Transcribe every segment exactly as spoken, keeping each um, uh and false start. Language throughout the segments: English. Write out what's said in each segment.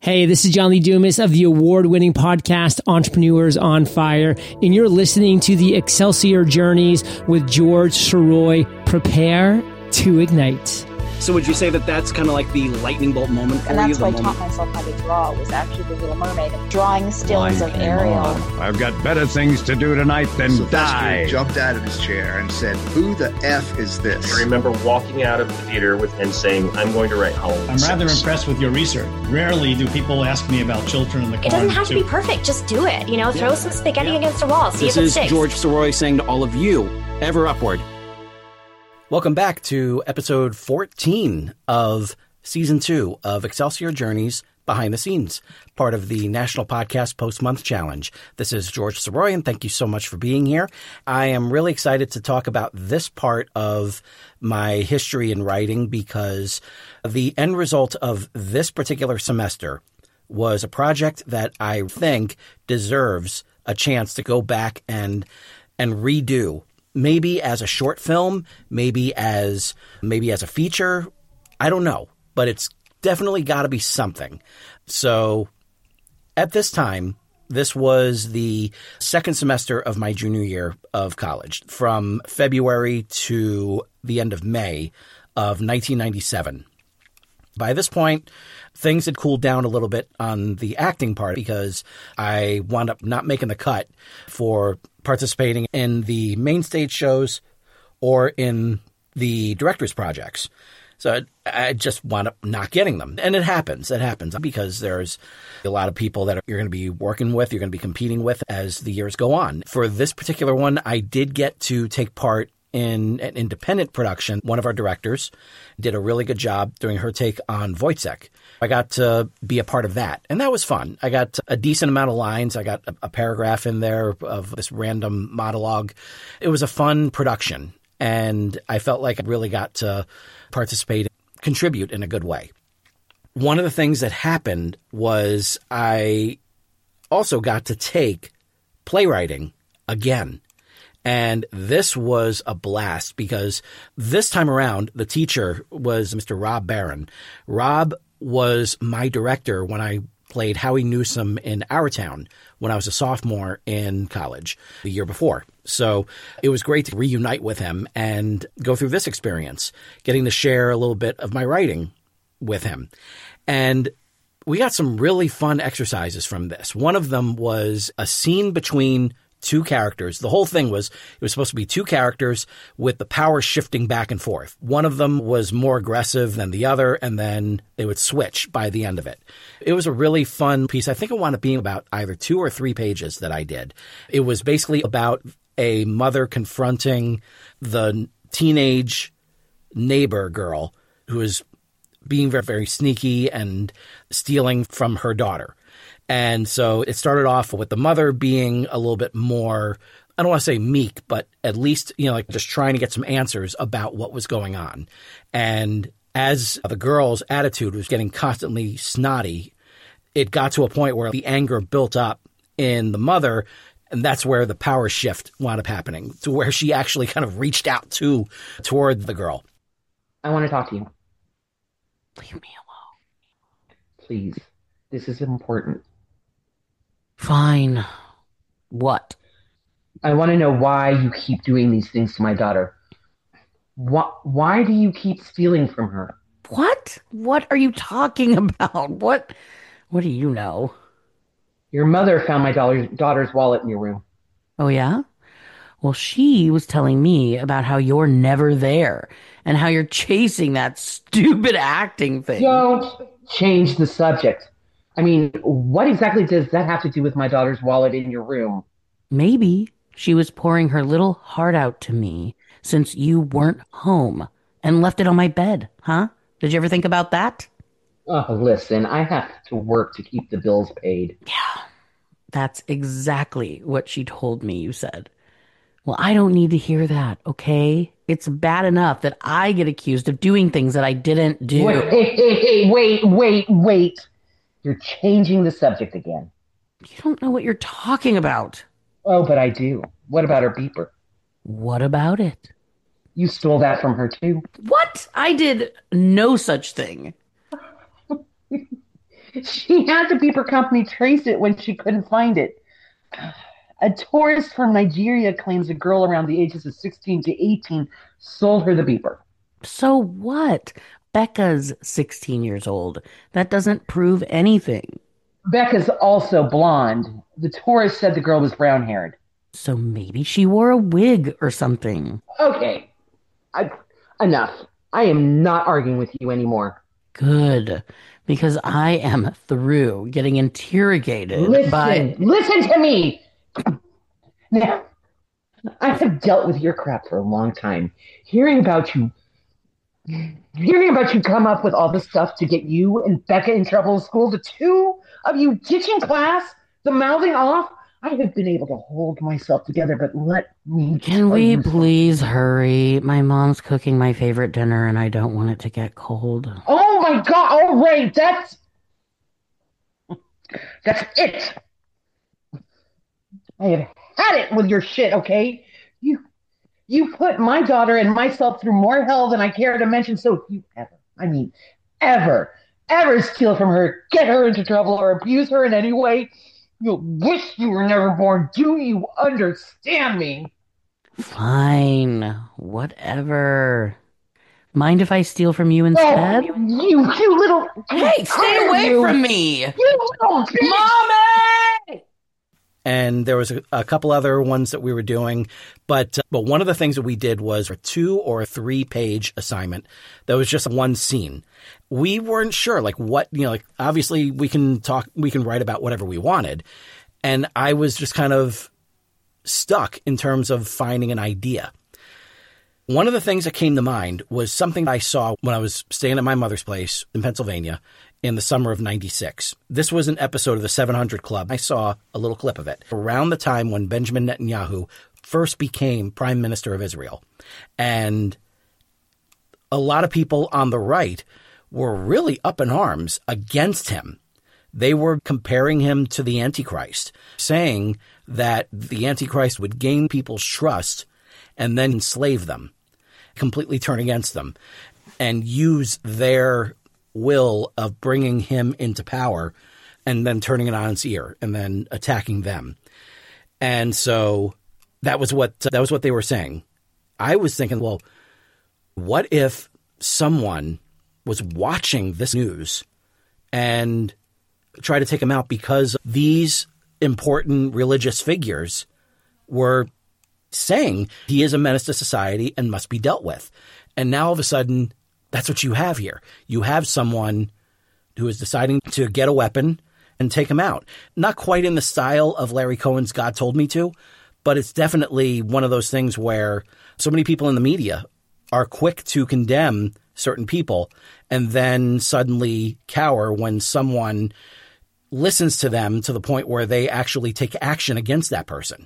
Hey, this is John Lee Dumas of the award-winning podcast Entrepreneurs on Fire, and you're listening to the Excelsior Journeys with George Sirois. Prepare to ignite. So would you say that that's kind of like the lightning bolt moment for and you? that's why I moment? taught myself how to draw, was actually The Little Mermaid, drawing stills of Ariel. On. I've got better things to do tonight than Sylvester die. Jumped out of his chair and said, "Who the F is this?" I remember walking out of the theater with and saying, "I'm going to write Halloween." I'm rather six. impressed with your research. Rarely do people ask me about Children in the Corn. It doesn't have to too. be perfect. Just do it. You know, throw yeah. some spaghetti yeah. against a wall. See this if it is sticks. George Sirois saying to all of you, ever upward. Welcome back to episode fourteen of season two of Excelsior Journeys Behind the Scenes, part of the National Podcast Post-Month Challenge. This is George Sirois, and thank you so much for being here. I am really excited to talk about this part of my history in writing because the end result of this particular semester was a project that I think deserves a chance to go back and and redo. Maybe as a short film, maybe as maybe as a feature. I don't know, but it's definitely got to be something. So at this time, this was the second semester of my junior year of college, from February to the end of May of nineteen ninety-seven. By this point, things had cooled down a little bit on the acting part because I wound up not making the cut for participating in the main stage shows or in the director's projects. So I just wound up not getting them. And it happens. It happens because there's a lot of people that you're going to be working with, you're going to be competing with as the years go on. For this particular one, I did get to take part in an independent production. One of our directors did a really good job doing her take on Wojciech. I got to be a part of that, and that was fun. I got a decent amount of lines. I got a, a paragraph in there of this random monologue. It was a fun production, and I felt like I really got to participate, contribute in a good way. One of the things that happened was I also got to take playwriting again. And this was a blast because this time around, the teacher was Mister Rob Barron. Rob was my director when I played Howie Newsom in Our Town when I was a sophomore in college the year before. So it was great to reunite with him and go through this experience, getting to share a little bit of my writing with him. And we got some really fun exercises from this. One of them was a scene between two characters. The whole thing was, it was supposed to be two characters with the power shifting back and forth. One of them was more aggressive than the other, and then they would switch by the end of it. It was a really fun piece. I think it wound up being about either two or three pages that I did. It was basically about a mother confronting the teenage neighbor girl who is being very, very sneaky and stealing from her daughter. And so it started off with the mother being a little bit more, I don't want to say meek, but at least, you know, like just trying to get some answers about what was going on. And as the girl's attitude was getting constantly snotty, it got to a point where the anger built up in the mother, and that's where the power shift wound up happening, to where she actually kind of reached out to toward the girl. I want to talk to you. Leave me alone. Please. This is important. Fine. What? I want to know why you keep doing these things to my daughter. Why, why do you keep stealing from her? What? What are you talking about? What? What do you know? Your mother found my daughter's, daughter's wallet in your room. Oh, yeah? Well, she was telling me about how you're never there and how you're chasing that stupid acting thing. Don't change the subject. I mean, what exactly does that have to do with my daughter's wallet in your room? Maybe she was pouring her little heart out to me since you weren't home and left it on my bed, huh? Did you ever think about that? Oh, listen, I have to work to keep the bills paid. Yeah, that's exactly what she told me you said. Well, I don't need to hear that, okay? It's bad enough that I get accused of doing things that I didn't do. Wait, hey, hey, hey, wait, wait, wait. You're changing the subject again. You don't know what you're talking about. Oh, but I do. What about her beeper? What about it? You stole that from her, too. What? I did no such thing. She had the beeper company trace it when she couldn't find it. A tourist from Nigeria claims a girl around the ages of sixteen to eighteen sold her the beeper. So what? Becca's sixteen years old. That doesn't prove anything. Becca's also blonde. The tourist said the girl was brown-haired. So maybe she wore a wig or something. Okay. I, enough. I am not arguing with you anymore. Good. Because I am through getting interrogated listen, by... Listen to me! Now, I have dealt with your crap for a long time. Hearing about you... Hearing about you come up with all this stuff to get you and Becca in trouble in school, the two of you ditching class, the mouthing off, I have been able to hold myself together, but let me... Can we please hurry? My mom's cooking my favorite dinner and I don't want it to get cold. Oh my God, all right, that's... That's it. I have had it with your shit, okay? You... You put my daughter and myself through more hell than I care to mention, so if you ever, I mean, ever, ever steal from her, get her into trouble, or abuse her in any way, you'll wish you were never born. Do you understand me? Fine. Whatever. Mind if I steal from you instead? Oh, you, you little... Hey, stay away you, from me! You little... Mommy! And there was a, a couple other ones that we were doing. But uh, but one of the things that we did was a two or three page assignment that was just one scene. We weren't sure, like, what, you know, like, obviously we can talk, we can write about whatever we wanted. And I was just kind of stuck in terms of finding an idea. One of the things that came to mind was something I saw when I was staying at my mother's place in Pennsylvania in the summer of ninety-six. This was an episode of the seven hundred Club. I saw a little clip of it around the time when Benjamin Netanyahu first became prime minister of Israel. And a lot of people on the right were really up in arms against him. They were comparing him to the Antichrist, saying that the Antichrist would gain people's trust and then enslave them, completely turn against them, and use their will of bringing him into power and then turning it on its ear and then attacking them. And so that was what that was what they were saying. I was thinking, well, what if someone was watching this news and tried to take him out because these important religious figures were saying he is a menace to society and must be dealt with. And now all of a sudden, that's what you have here. You have someone who is deciding to get a weapon and take him out. Not quite in the style of Larry Cohen's God Told Me To, but it's definitely one of those things where so many people in the media are quick to condemn certain people and then suddenly cower when someone listens to them to the point where they actually take action against that person.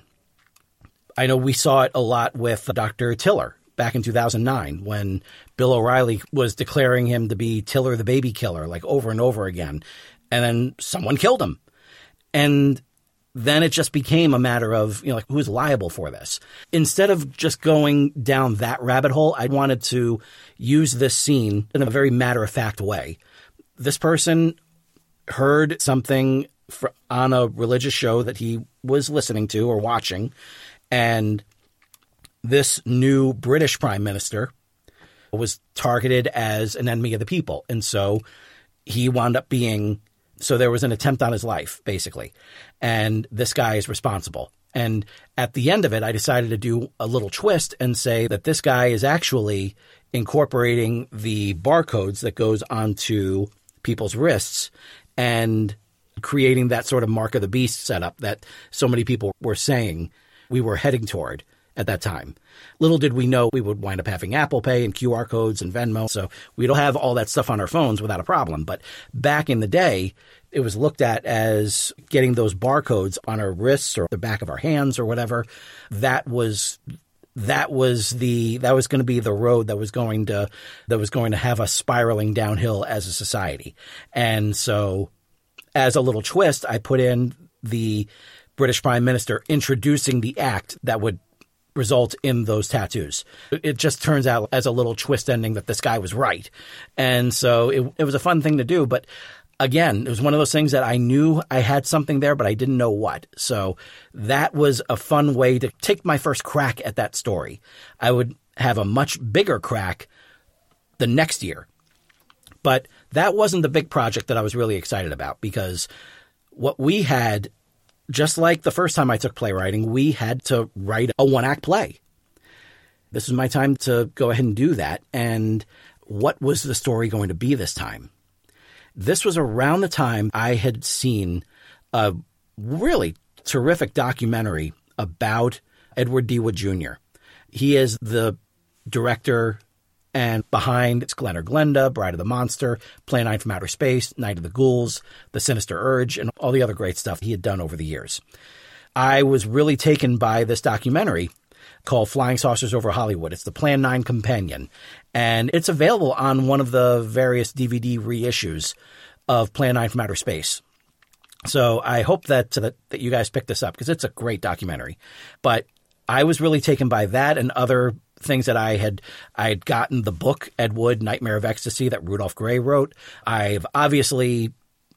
I know we saw it a lot with Doctor Tiller back in two thousand nine when Bill O'Reilly was declaring him to be Tiller the baby killer, like over and over again. And then someone killed him. And then it just became a matter of, you know, like, who's liable for this? Instead of just going down that rabbit hole, I wanted to use this scene in a very matter-of-fact way. This person heard something for, on a religious show that he was listening to or watching, and this new British prime minister was targeted as an enemy of the people. And so he wound up being, so there was an attempt on his life, basically. And this guy is responsible. And at the end of it, I decided to do a little twist and say that this guy is actually incorporating the barcodes that goes onto people's wrists and creating that sort of mark of the beast setup that so many people were saying we were heading toward at that time. Little did we know we would wind up having Apple Pay and Q R codes and Venmo, so we don't have all that stuff on our phones without a problem. But back in the day, it was looked at as getting those barcodes on our wrists or the back of our hands or whatever. That was that was the that was going to be the road that was going to that was going to have us spiraling downhill as a society. And so, as a little twist, I put in the British Prime Minister introducing the act that would result in those tattoos. It just turns out as a little twist ending that this guy was right. And so it, it was a fun thing to do, but again, it was one of those things that I knew I had something there, but I didn't know what. So that was a fun way to take my first crack at that story. I would have a much bigger crack the next year. But that wasn't the big project that I was really excited about, because what we had, just like the first time I took playwriting, we had to write a one-act play. This was my time to go ahead and do that. And what was the story going to be this time? This was around the time I had seen a really terrific documentary about Edward D. Wood Junior He is the director and behind it's Glen or Glenda, Bride of the Monster, Plan nine from Outer Space, Night of the Ghouls, The Sinister Urge, and all the other great stuff he had done over the years. I was really taken by this documentary called Flying Saucers Over Hollywood. It's the Plan nine companion, and it's available on one of the various D V D reissues of Plan nine from Outer Space. So I hope that, that, that you guys pick this up, because it's a great documentary. But I was really taken by that and other things that I had I had gotten the book Ed Wood, Nightmare of Ecstasy, that Rudolph Gray wrote. I've obviously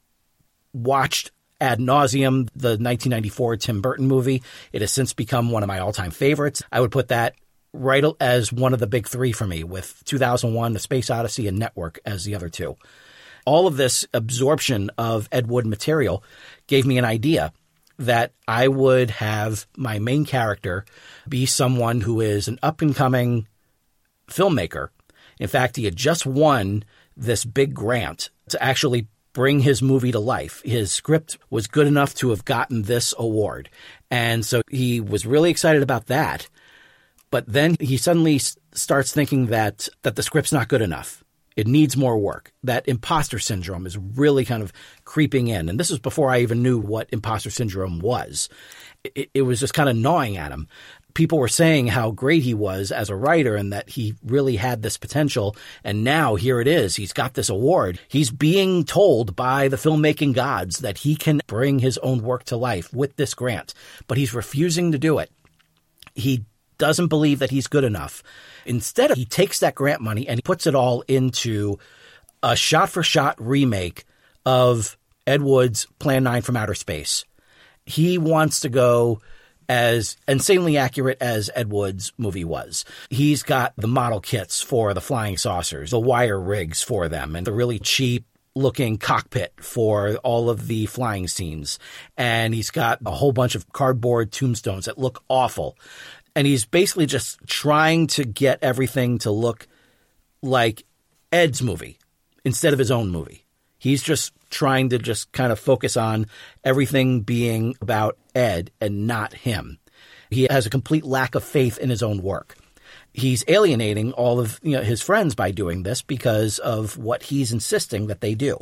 watched ad nauseum the nineteen ninety-four Tim Burton movie. It has since become one of my all-time favorites. I would put that right as one of the big three for me, with two thousand one, The Space Odyssey, and Network as the other two. All of this absorption of Ed Wood material gave me an idea that I would have my main character be someone who is an up-and-coming filmmaker. In fact, he had just won this big grant to actually bring his movie to life. His script was good enough to have gotten this award. And so he was really excited about that. But then he suddenly starts thinking that, that the script's not good enough. It needs more work. That imposter syndrome is really kind of creeping in. And this was before I even knew what imposter syndrome was. It, it was just kind of gnawing at him. People were saying how great he was as a writer and that he really had this potential. And now here it is. He's got this award. He's being told by the filmmaking gods that he can bring his own work to life with this grant, but he's refusing to do it. He doesn't believe that he's good enough. Instead, he takes that grant money and he puts it all into a shot-for-shot remake of Ed Wood's Plan nine from Outer Space. He wants to go as insanely accurate as Ed Wood's movie was. He's got the model kits for the flying saucers, the wire rigs for them, and the really cheap looking cockpit for all of the flying scenes. And he's got a whole bunch of cardboard tombstones that look awful. And he's basically just trying to get everything to look like Ed's movie instead of his own movie. He's just trying to just kind of focus on everything being about Ed and not him. He has a complete lack of faith in his own work. He's alienating all of you know, his friends by doing this because of what he's insisting that they do.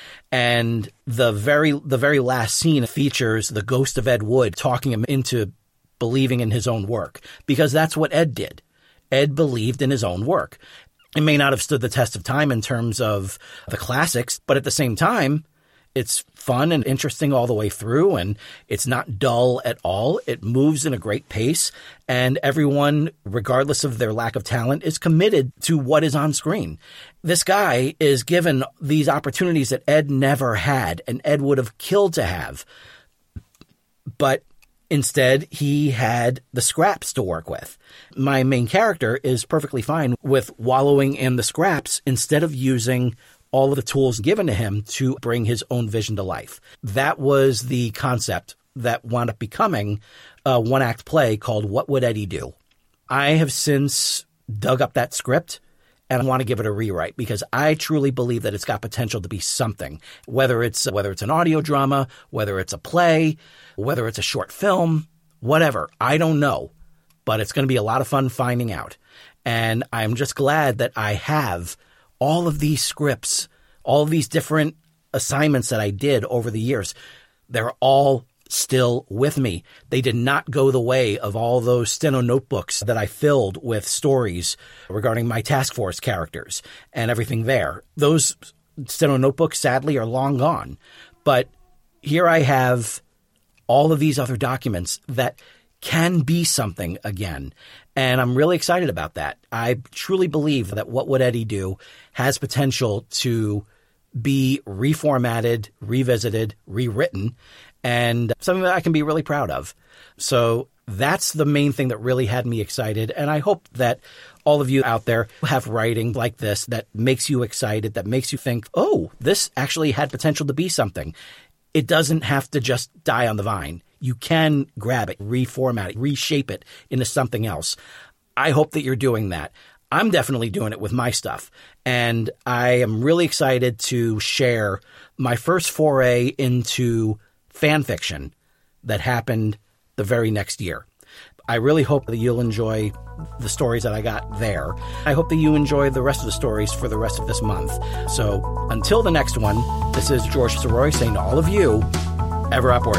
And the very the very last scene features the ghost of Ed Wood talking him into believing in his own work, because that's what Ed did. Ed believed in his own work. It may not have stood the test of time in terms of the classics, but at the same time, it's fun and interesting all the way through, and it's not dull at all. It moves in a great pace, and everyone, regardless of their lack of talent, is committed to what is on screen. This guy is given these opportunities that Ed never had, and Ed would have killed to have. But instead, he had the scraps to work with. My main character is perfectly fine with wallowing in the scraps instead of using all of the tools given to him to bring his own vision to life. That was the concept that wound up becoming a one-act play called What Would Eddie Do? I have since dug up that script, and I want to give it a rewrite because I truly believe that it's got potential to be something, whether it's whether it's an audio drama, whether it's a play, whether it's a short film, whatever. I don't know, but it's going to be a lot of fun finding out. And I'm just glad that I have all of these scripts, all of these different assignments that I did over the years. They're all still with me. They did not go the way of all those steno notebooks that I filled with stories regarding my task force characters and everything there. Those steno notebooks, sadly, are long gone. But here I have all of these other documents that can be something again. And I'm really excited about that. I truly believe that What Would Eddie Do has potential to be reformatted, revisited, rewritten, and something that I can be really proud of. So that's the main thing that really had me excited. And I hope that all of you out there have writing like this that makes you excited, that makes you think, oh, this actually had potential to be something. It doesn't have to just die on the vine. You can grab it, reformat it, reshape it into something else. I hope that you're doing that. I'm definitely doing it with my stuff. And I am really excited to share my first foray into fan fiction that happened the very next year. I really hope that you'll enjoy the stories that I got there. I hope that you enjoy the rest of the stories for the rest of this month. So until the next one, this is George Sirois saying to all of you, ever upward.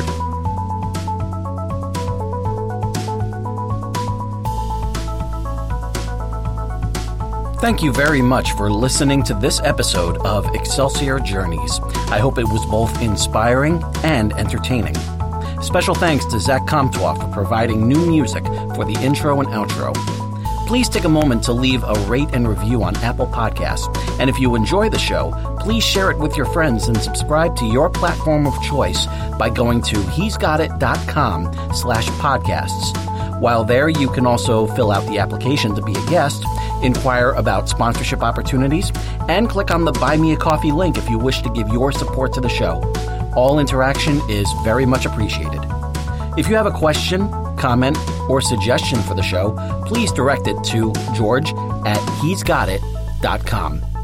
Thank you very much for listening to this episode of Excelsior Journeys. I hope it was both inspiring and entertaining. Special thanks to Zach Comtois for providing new music for the intro and outro. Please take a moment to leave a rate and review on Apple Podcasts. And if you enjoy the show, please share it with your friends and subscribe to your platform of choice by going to he'sgotit.com slash podcasts. While there, you can also fill out the application to be a guest, inquire about sponsorship opportunities, and click on the Buy Me a Coffee link if you wish to give your support to the show. All interaction is very much appreciated. If you have a question, comment, or suggestion for the show, please direct it to George at he's got it dot com.